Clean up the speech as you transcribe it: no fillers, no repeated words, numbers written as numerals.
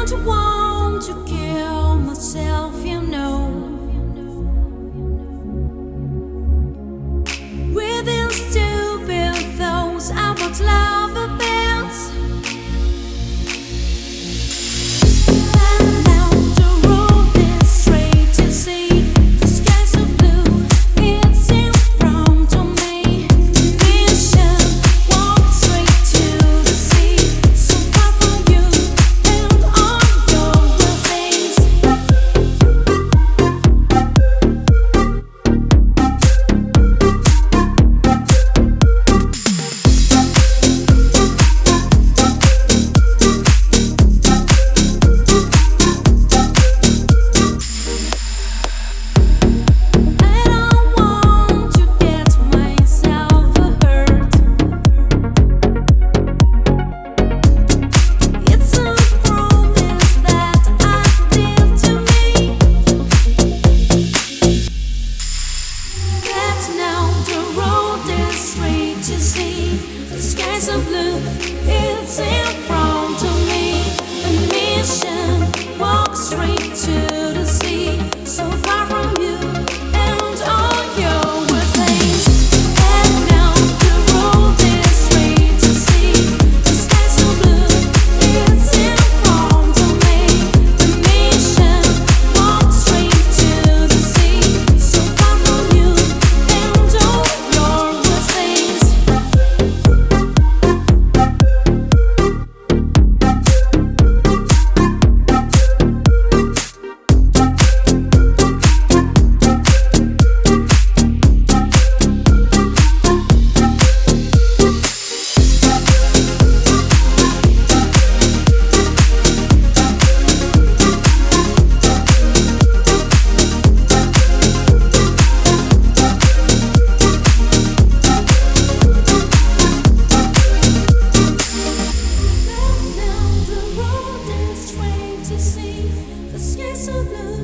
don't want to kill myself, you know. Within stupid thoughts about love affairs. And now the road is straight, you see. The skies are blue, it's in front of me. Mission, walk straight to the sea. So far from you and all your blessings. I don't want to get myself hurt. It's a promise that I did to me. That now the road is straight, you see. The skies are blue, it's in front of me. A mission, walk straight to the sea. So far from you and all your things. And now the road is straight, you see. The skies are blue, it's in front of me. A mission, walk straight to the sea. So far from you and all your things. Now the road is straight to see. The skies are blue.